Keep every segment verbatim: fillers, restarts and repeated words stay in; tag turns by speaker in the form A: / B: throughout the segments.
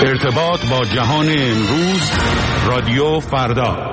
A: ارتباط با جهان امروز، رادیو فردا.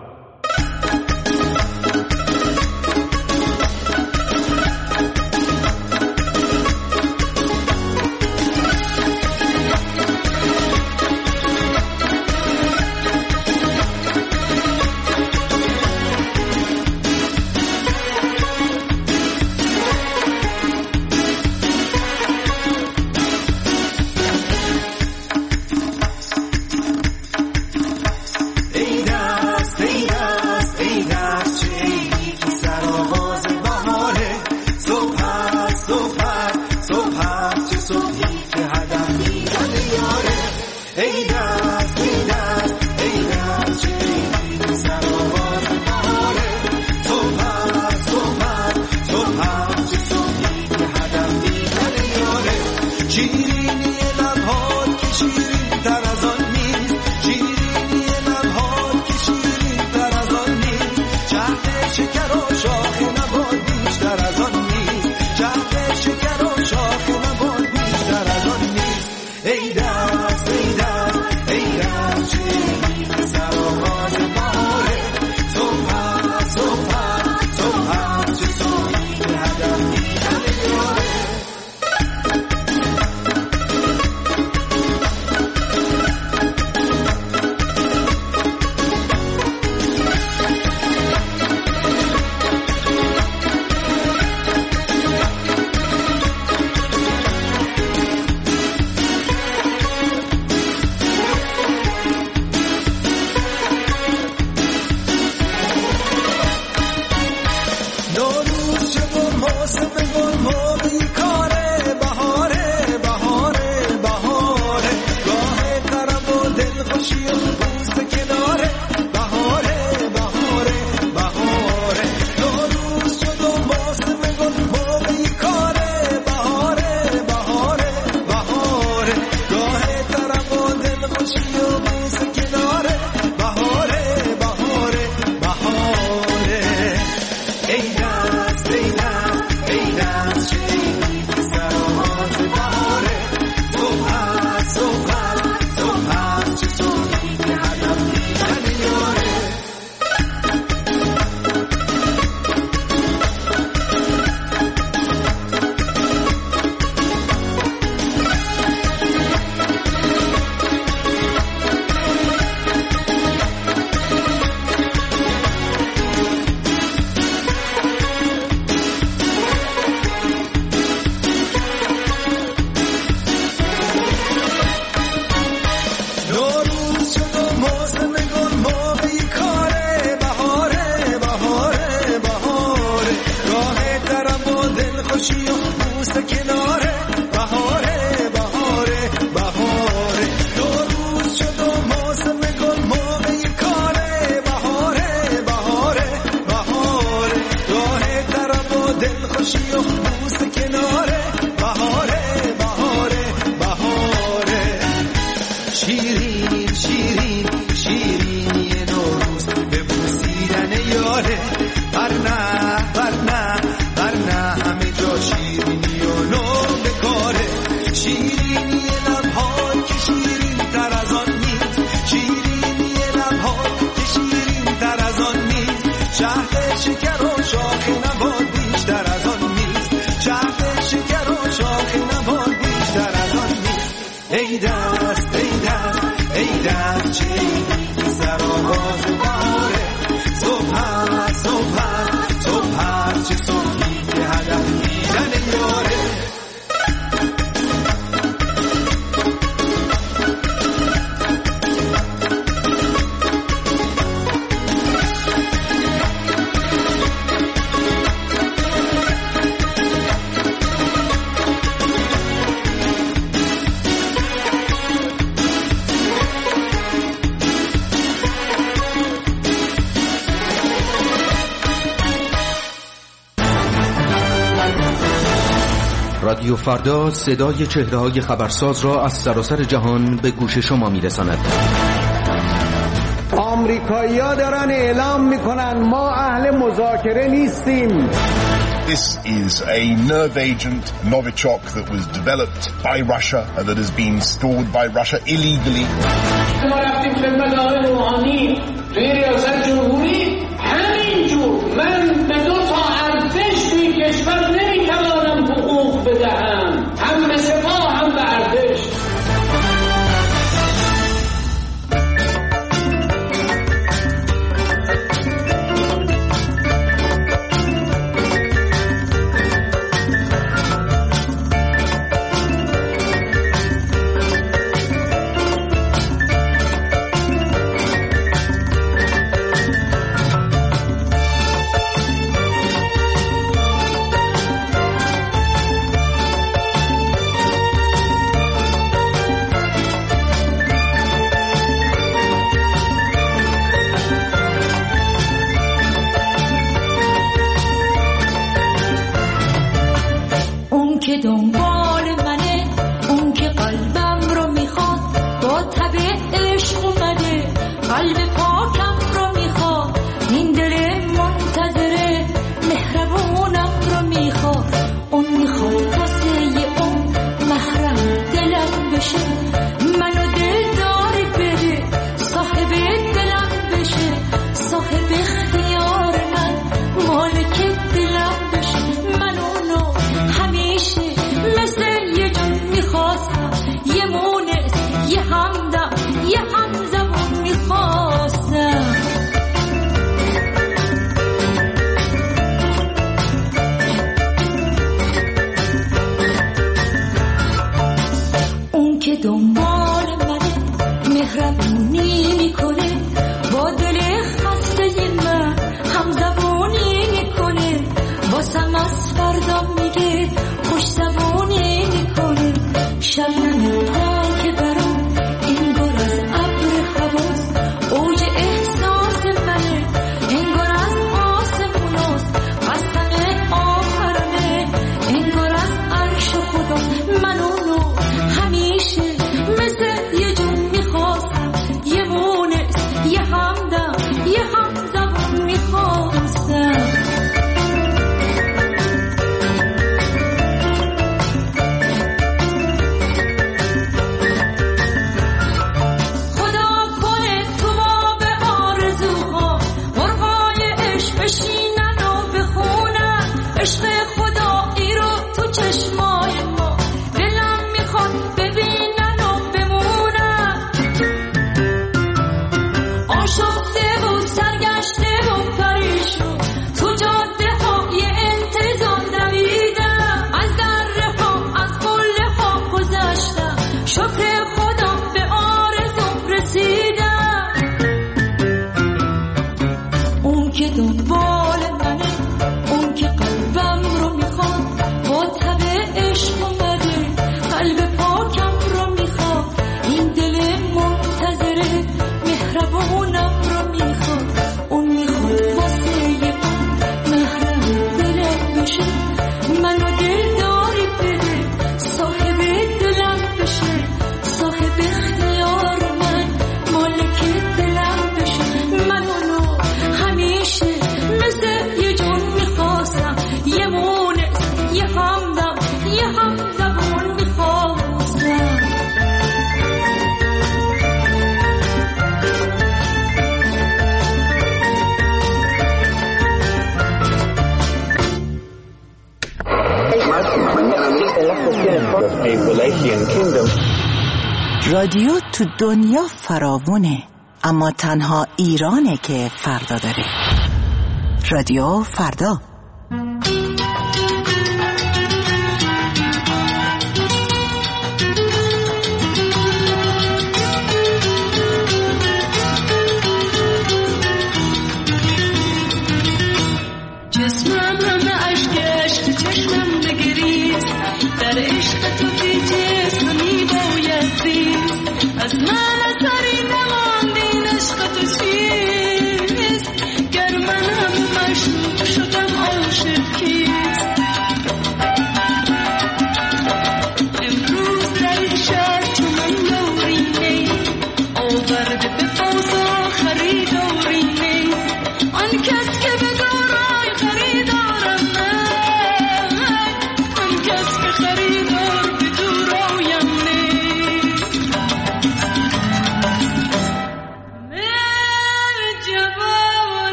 B: رادیو فردا صدای چهره‌های خبرساز را از سراسر جهان به گوش شما می‌رساند.
C: آمریکایی‌ها دارن اعلام می‌کنن ما اهل مذاکره نیستیم. This is a nerve agent, Novichok, that was developed by Russia and that has been stored by Russia illegally.
D: ما رفتیم خدمت آقای روحانی توی ریاست جمهوری همینجور من به دو تا ارتش توی کشور نمیتوانم حقوق بدهم، هم به سپاه هم به ارتش.
E: که دنبال منه، اون که قلبم رو میخواد، با طبع عشق اومده، قلب پاکم رو میخواد، این دل منتظره مهربونم رو میخواد، اون میخواد واسه اون محرم دلم بشه، منو دلداری بده، صاحب دلم بشه، صاحب اختیار من، مالک دلم بشه، من اونو همیشه مثل یه جون میخواستم، یه مونس، یه همدم، یه همزبون میخواستم. اون که دنبال منه، مهربونی میکنه، با دل خسته من همزبونی میکنه، واسم از فردا میگه خوش زبونی میکنه، شبنم پاک برام انگار از ابر حواس، اوج احساس منه انگار از آسموناست، قسم آخرمه انگار از عرش خدا، من اونو همیشه مثل یه جون میخواستم، یه مونس، یه همدم، یه همزبون میخواستم. عشق خدایی رو تو چشمای ما، دلم میخواد ببینن و بمونن، آشفته و سرگشته و پریشون تو جاده های انتظار دویدم، از دره ها از قله ها گذشتم، شکر خدا به آرزوم رسیدم. اون که دنبال منه، اون که قلبم رو میخواد، با طبع عشق اومده، قلب پاکم رو میخواد، این دل منتظره مهربونم رو میخواد، اون میخواد واسه اون محرم دلم بشه، منو دلداری بده، صاحب دلم بشه، صاحب اختیار من، مالک دلم بشه، من اونو همیشه مثل یه جون میخواستم، یه مونس، یه همدم، یه همزبون میخواستم.
F: رادیو تو دنیا فراوونه، اما تنها ایرانه که فردا داره. رادیو فردا.
E: جسمم همه عشق عشق، چشمم بگریست، در عشق تو بی جسم میباید زیست، از من اثری نماندین، عشق تو چیست؟ گر من هم مشروع شدم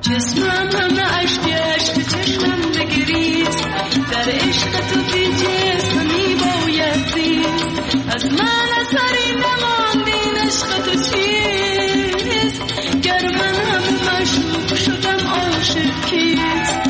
E: جسمم همه عشق عشق چشمم بگریست در عشق تو بی جسمی باید زیست از من اثری نماند این عشق تو چیست گر من همه مشروق شدم عاشق کیست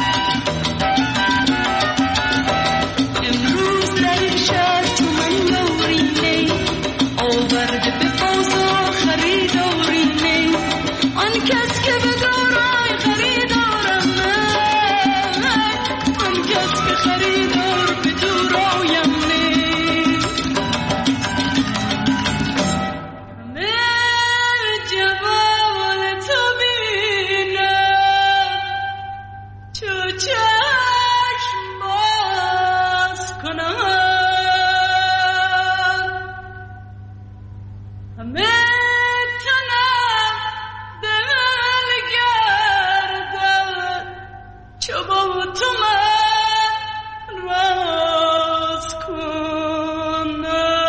E: امروز در این شهر تو من یاری نی آورده به بازار خریداری نی آن کس که به دارای خریدارم من آن کس که خریدار به دورایم نی همه جوال تو بینم چو چشم باز کنم همه چو با تو من راز کنم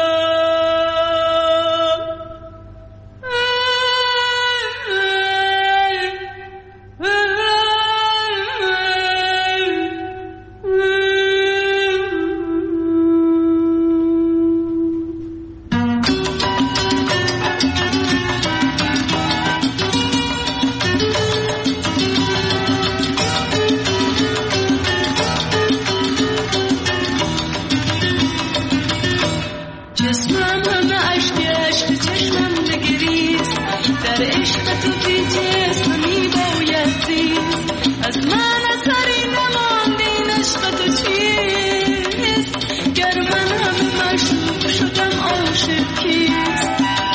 E: جسمم همه عشق عشق چشمم بگریست در عشق تو بی جسمی باید زیست از من اثری نماند این عشق تو چیست گر من همه مشروق شدم عاشق کیست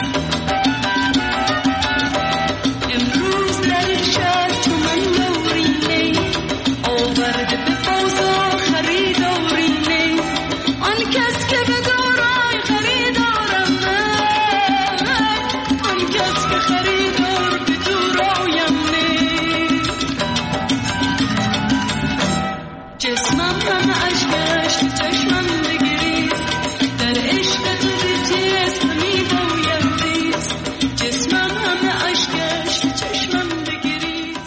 E: امروز در این شهر تو من یاری نی آورده به بازار خریداری نی آن کس که به دارای خریدارم من آن کس که خریدار به دورایم نی جسمم همه عشق عشق چشمم بگریست در عشق تو بی جسمی باید زیست جسمم همه عشق عشق چشمم بگریست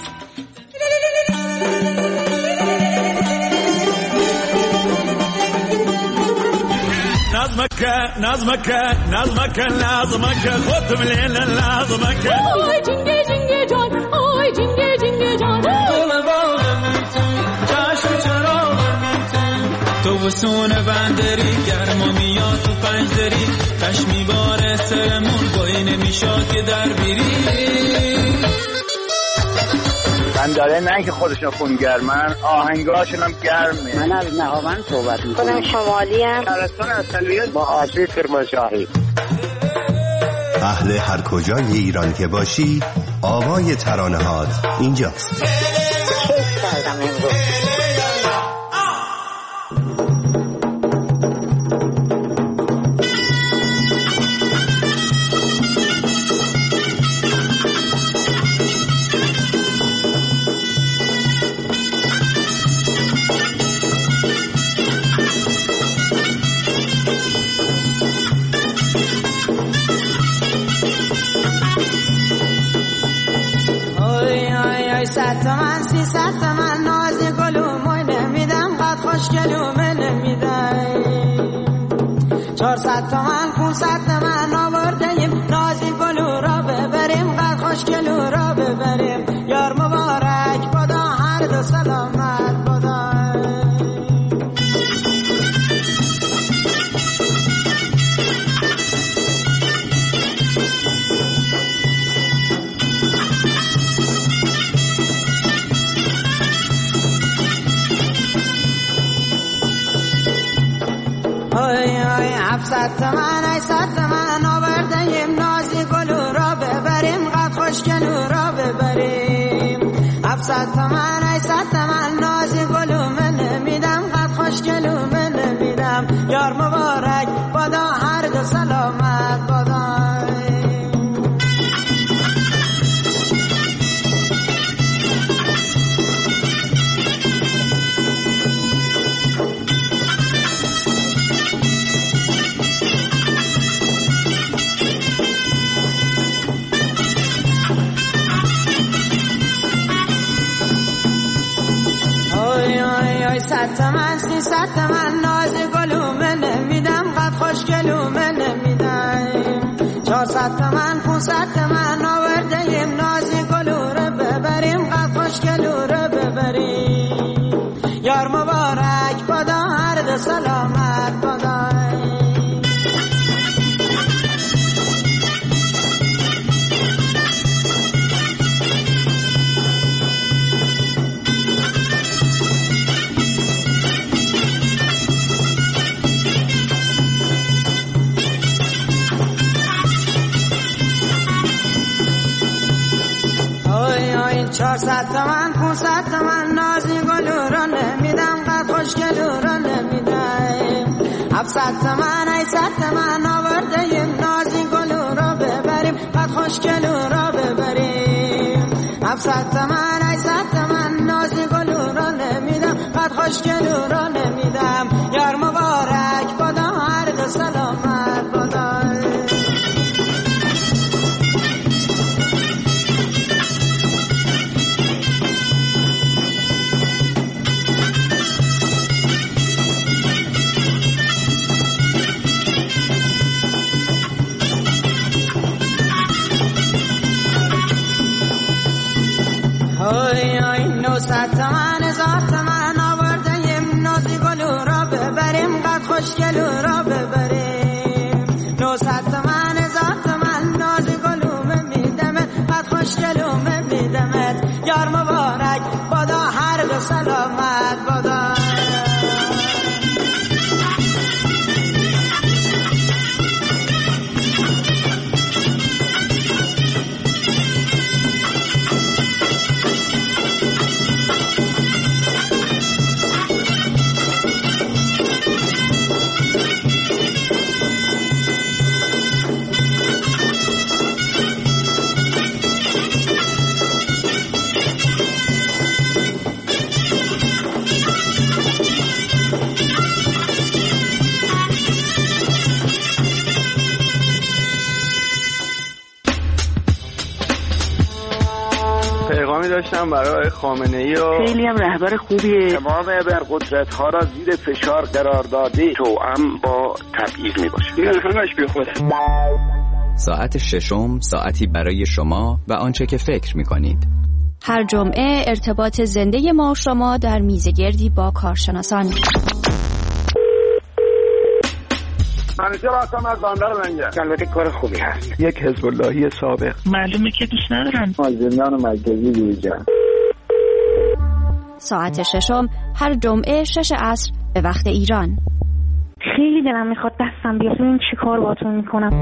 G: نظمك نظمك نظمك لازمك خد من الليل لازمك
H: آی جنگه جنگه جان آی جنگه جنگه جان
I: دل باغم چشم چراغم تو وسون بندری گرم و میاد تو پنجدری کش میباره سرمون بایی نمیشاد که در بیری
J: من داره نه که خودشون خونگرمن آهنگاشون هم گرمه
K: من از نهاوند صحبت میکنم
L: خودم شمالی هم
J: شهرستان اصلیت با آسی کرمانشاهی
M: اهل هر کجای ایران که باشی آوای ترانه هات اینجاست
L: کیف کردم امروز
N: صد تومن سی صد تومن نازی گلوموی نمیدم قد خوش گلومه نمیدم چهارصد تومن پونصد تومن آوردیم نازی گلو را ببریم قد خوش گلو را ببریم یار مبارک بدا هر دو سلامت بدا هفتصد تومن هشتصد تومن آوردیم نازی گلو را ببریم قد خوش گلو را ببریم هفتصد تومن هشتصد تومن نازی گلو من نمیدم قد خوش گلو من نمیدم یار مبارک بدا هر دو سلامت بدا صد تومن سیصد تومن ناز گلومه نمیدم قد خوشگلومه نمیدم چهارصد تومن پونصد تومن آوردیم نازی گلو رو ببریم قد خوشگلو رو ببریم یار مبارک بادا هر دو سلامت بادا چهارصد تومن پونصد تومن نازی گلو رو نمیدم قد خوشگلو رو نمیدم هفتصد تومن هشتصد تومن آوردیم نازی گلو رو ببریم قد خوشگلو رو ببریم هفتصد تومن هشتصد تومن نازی گلو رو نمیدم قد خوشگلو رو نمیدم یار مبارک بادا هر دو سلامت بادا اوی اوی نوصد تومن هزار تومن آوردیم نازی گلو را ببریم قد خوشگلو را ببریم نوصد تومن هزار تومن نازی گلو میدمت قد خوشگلو میدمت یار مبارک بادا هر دو سلامت بادا
J: داشتم برای خامنه‌ای و
K: خیلی هم رهبر خوبیه.
J: تمام ابرقدرت‌ها را زیر فشار قرار داده توأم با تبعیض میباشه. این همش بی خوده.
O: ساعت ششم ساعتی برای شما و آنچه که فکر میکنید.
P: هر جمعه ارتباط زنده ما و شما در میزگردی با کارشناسان.
J: منیجر هستم از بندر لنگر. البته کار خوبی هست. یک حزب اللهی سابق.
K: معلومه که دوست ندارم.
J: مازندران مرکزی دیجا.
P: ساعت ششم هر جمعه شش عصر به وقت ایران.
K: خیلی دلم میخواد دستم بیاد ببین چی کار باهاتون میکنم.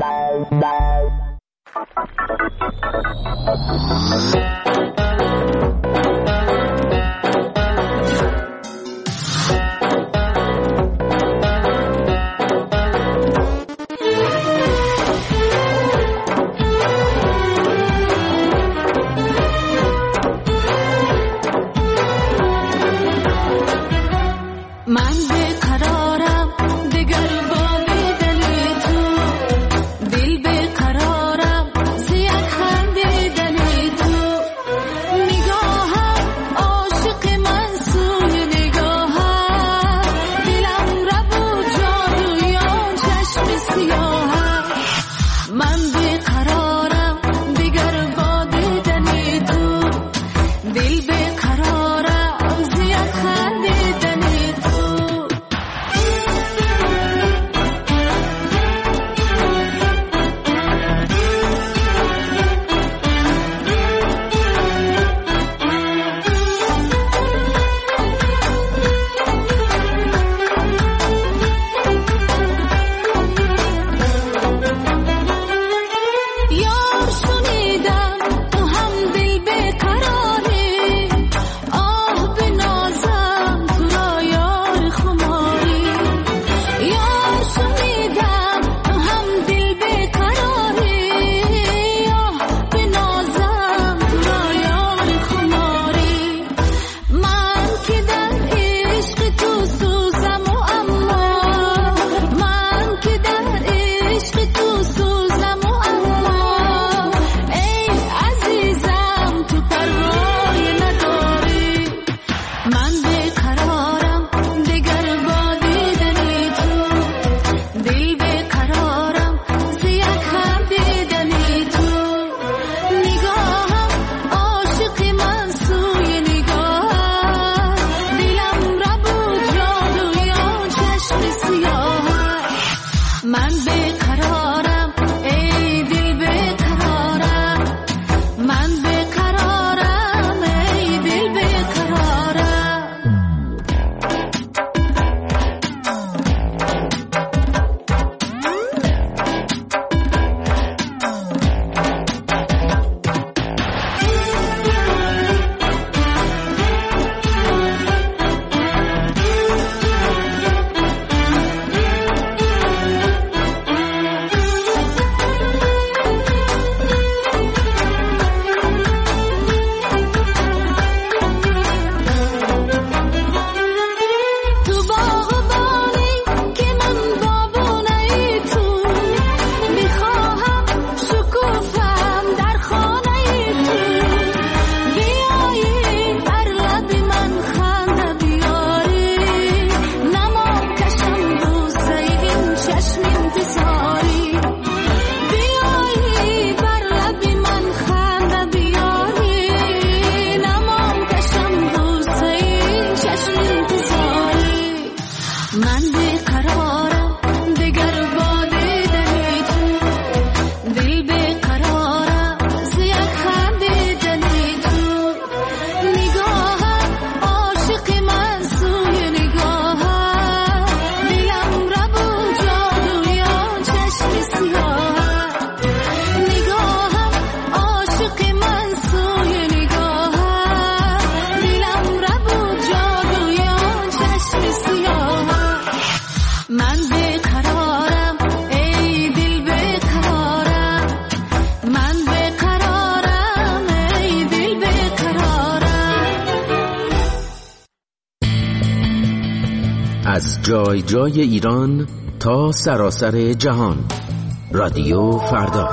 B: از جای جای ایران تا سراسر جهان. رادیو فردا.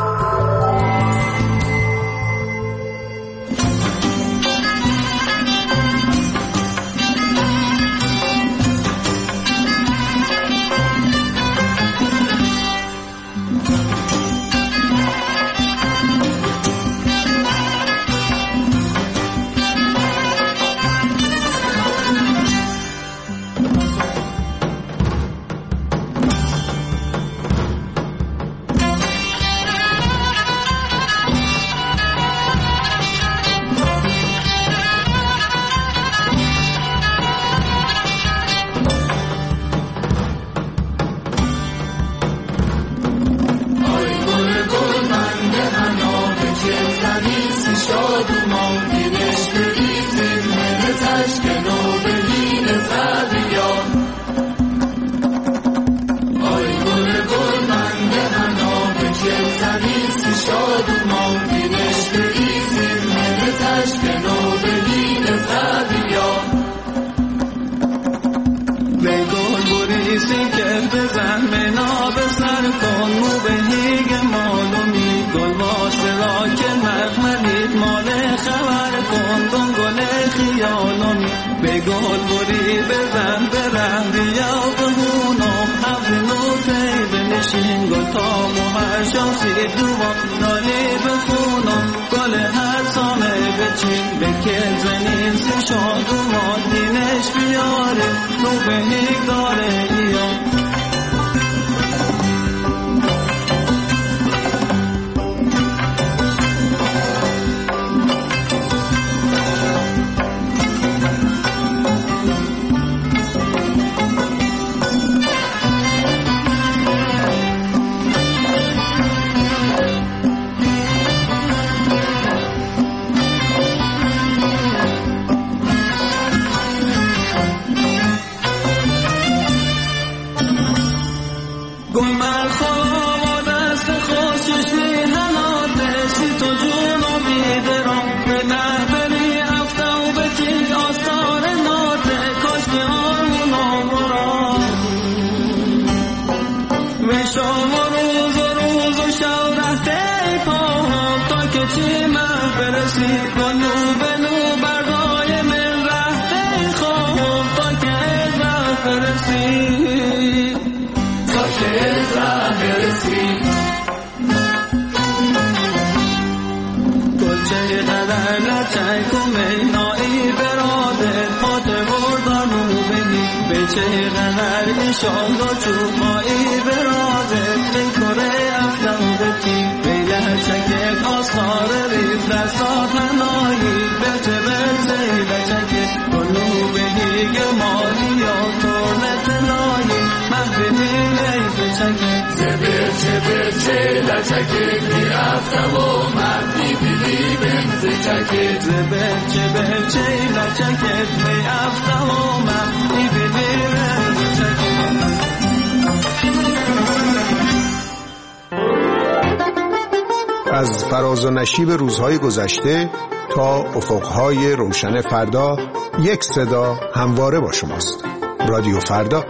Q: از فراز و نشیب روزهای گذشته تا افقهای روشن فردا، یک صدا همواره با شماست. رادیو فردا.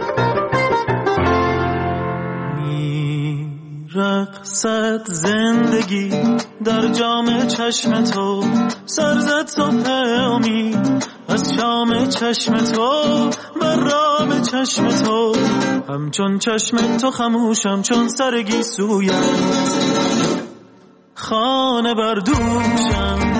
I: میرقصد زندگی در جام چشم تو، سرزد صبح امید از شام چشم تو، بر رام چشم تو، همچون چشم تو خموشم چون سرگی سویت، خانه بردوشم.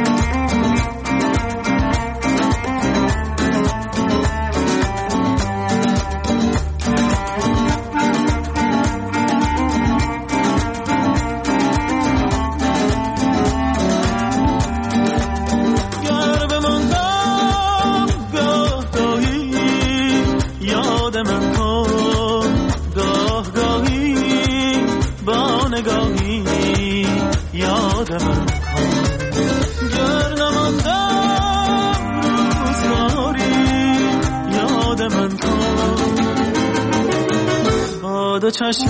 I: دو چشم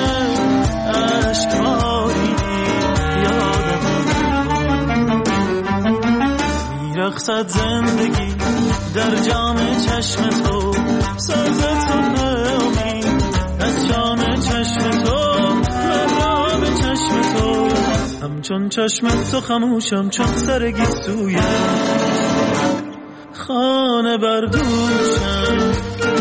I: اشکباری یادم میرقصد زندگی در جام چشم تو، سازتون امید از جام چشم تو مرا به چشم تو همچون چشم تو خموشم چون سر گیسوی خانه بردوشم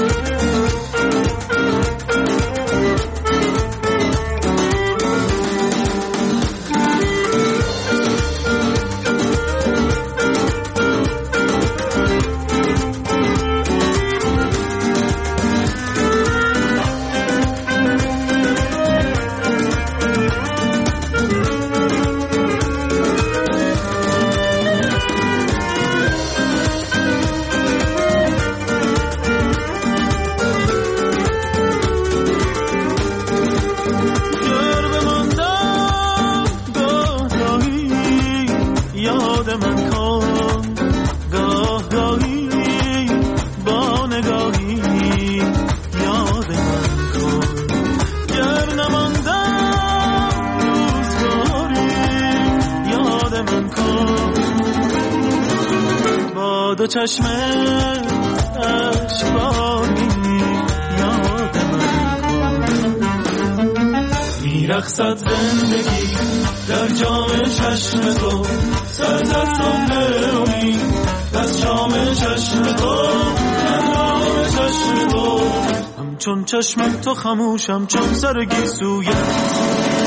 I: دو چشم اشکباری یاد من میرقصد زندگی در جام چشم تو سرزستان امید از جام چشم تو در جام چشم تو همچون چشم تو خموشم چون سر گیسویت